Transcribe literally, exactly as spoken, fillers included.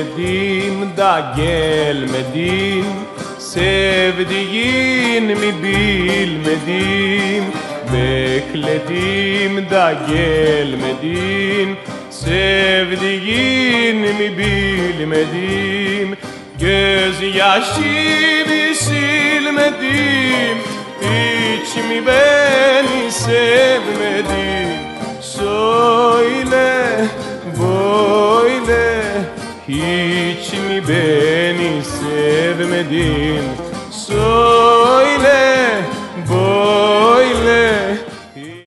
bekledim da gelmedin, sevdiğin mi bilmedim. Bekledim da gelmedin, sevdiğin mi bilmedim. Gözyaşımı silmedim, hiç mi beni sevmedin? Söyle böyle, hiç mi beni sevmedin? Söyle